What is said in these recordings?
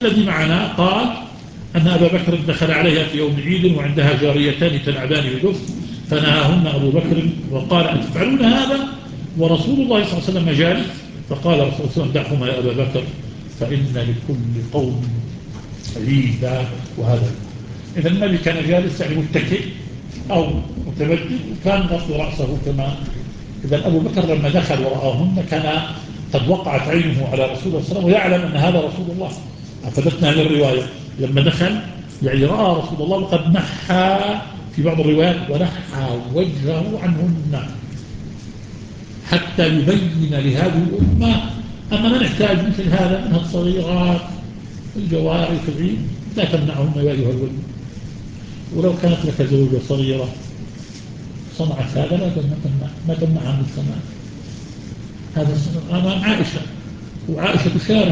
الذي معنا قال أن أبا بكر دخل عليها في يوم عيد وعندها جاريتان تلعبان بدف فنهاهن أبو بكر وقال أتفعلون هذا ورسول الله صلى الله عليه وسلم جالس؟ فقال رسول الله صلى الله عليه وسلم دعهما يا أبا بكر فإن لكل قوم عيدا وهذا. إذا النبي كان جالس يعني متكئ أو متبدل وكان غطي رأسه كما. إذا أبو بكر لما دخل ورآهن كان قد وقعت عينه على رسول الله صلى الله عليه وسلم ويعلم أن هذا رسول الله. أفدتنا هذه الرواية لما دخل يعني رأى رسول الله وقد نحى في بعض الروايات ونحى وجهه عنهن حتى يبين لهذه الأمة أننا نحتاج مثل هذا منها الصغيرات الجواري في العيد لا تمنعهن يا أيها الولد. ولو كانت لك زوجة صغيرة صنعت هذا ما تمنعها من الصنع. هذا أمام عائشة وعائشة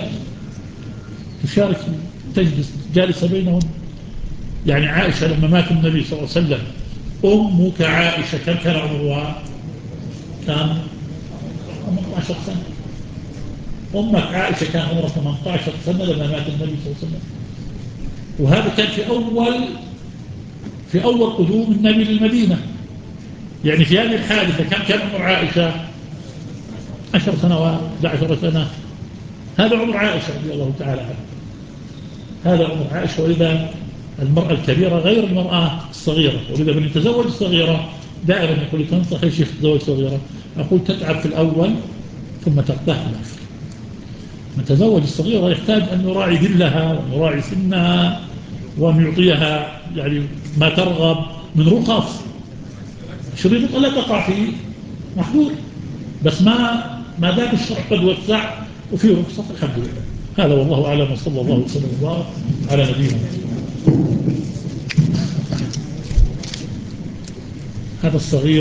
تشارك تجلس جالسة بينهم. يعني عائشة لما مات النبي صلى الله عليه وسلم أمك عائشة كان عمرها؟ كان 18 سنة. أمك عائشة كان عمرها 18 سنة لما مات النبي صلى الله عليه وسلم. وهذا كان في أول قدوم النبي للمدينة. يعني في هذه الحادثة كان عمر عائشة 10 سنوات 11 سنة. هذا عمر عائشة رضي الله تعالى عنها. هذا عمر عائشة. ولذا المرأة الكبيرة غير المرأة الصغيرة. ولذا من يتزوج الصغيرة دائما يقول تنصح يا شيخ تتزوج صغيرة. أقول تتعب في الأول ثم ترتاح في الآخر. من تزوج الصغيرة يحتاج أن يراعي ذلها وأن يراعي سنها وأن يعطيها يعني ما ترغب من رخص. شريط لا تقع فيه محدود بس ما دام الشرع قد وسع وفيه رخصة الحمد لله. هذا والله أعلم وصلى الله وسلم وبارك على نبينا. هذا الصغير